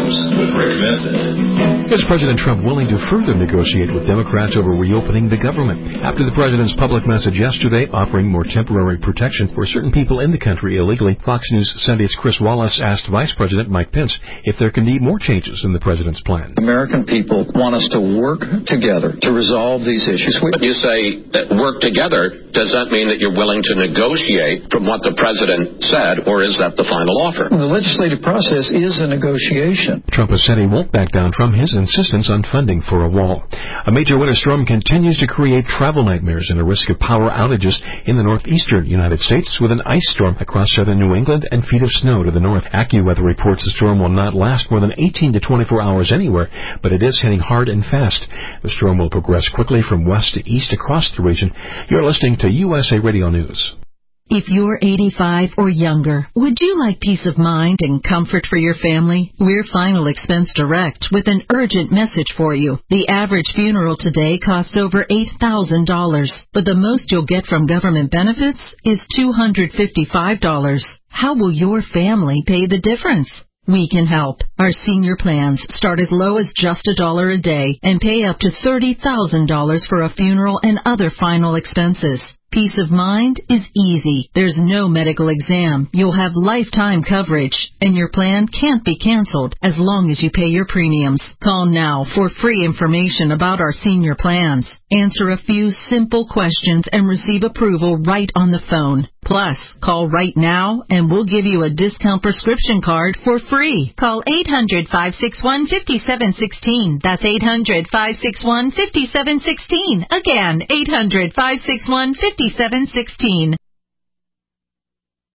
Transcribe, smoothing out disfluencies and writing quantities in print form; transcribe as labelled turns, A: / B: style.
A: News with Rick Vincent.
B: Is President Trump willing to further negotiate with Democrats over reopening the government? After the president's public message yesterday offering more temporary protection for certain people in the country illegally, Fox News Sunday's Chris Wallace asked Vice President Mike Pence if there can be more changes in the president's plan.
C: American people want us to work together to resolve these issues.
D: But you say that work together, does that mean that you're willing to negotiate from what the president said, or is that the final offer?
C: The legislative process is a negotiation.
B: Trump has said he won't back down from his insistence on funding for a wall. A major winter storm continues to create travel nightmares and a risk of power outages in the northeastern United States, with an ice storm across southern New England and feet of snow to the north. AccuWeather reports the storm will not last more than 18 to 24 hours anywhere, but it is hitting hard and fast. The storm will progress quickly from west to east across the region. You're listening to USA Radio News.
E: If you're 85 or younger, would you like peace of mind and comfort for your family? We're Final Expense Direct with an urgent message for you. The average funeral today costs over $8,000, but the most you'll get from government benefits is $255. How will your family pay the difference? We can help. Our senior plans start as low as just $1 a day and pay up to $30,000 for a funeral and other final expenses. Peace of mind is easy. There's no medical exam. You'll have lifetime coverage, and your plan can't be canceled as long as you pay your premiums. Call now for free information about our senior plans. Answer a few simple questions and receive approval right on the phone. Plus, call right now and we'll give you a discount prescription card for free. Call 800-561-5716. That's 800-561-5716. Again, 800-561-5716.